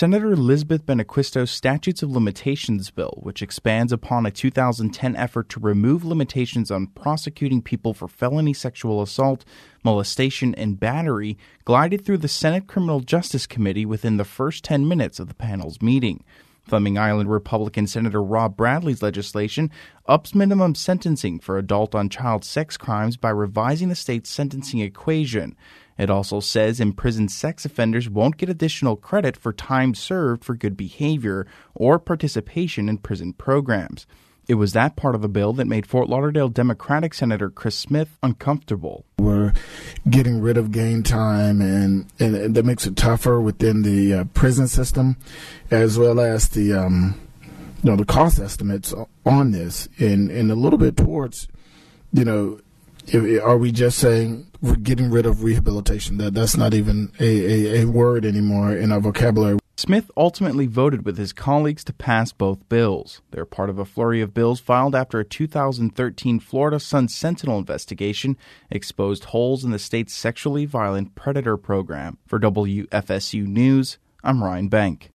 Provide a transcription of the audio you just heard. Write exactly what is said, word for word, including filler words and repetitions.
Senator Elizabeth Benaquisto's Statutes of Limitations bill, which expands upon a two thousand ten effort to remove limitations on prosecuting people for felony sexual assault, molestation, and battery, glided through the Senate Criminal Justice Committee within the first ten minutes of the panel's meeting. Fleming Island Republican Senator Rob Bradley's legislation ups minimum sentencing for adult on child sex crimes by revising the state's sentencing equation. It also says imprisoned sex offenders won't get additional credit for time served for good behavior or participation in prison programs. It was that part of the bill that made Fort Lauderdale Democratic Senator Chris Smith uncomfortable. We're getting rid of game time, and, and that makes it tougher within the uh, prison system, as well as the um, you know the cost estimates on this, and, and a little bit towards, you know, if, are we just saying we're getting rid of rehabilitation? That that's not even a, a, a word anymore in our vocabulary. Smith ultimately voted with his colleagues to pass both bills. They're part of a flurry of bills filed after a two thousand thirteen Florida Sun Sentinel investigation exposed holes in the state's sexually violent predator program. For W F S U News, I'm Ryan Bank.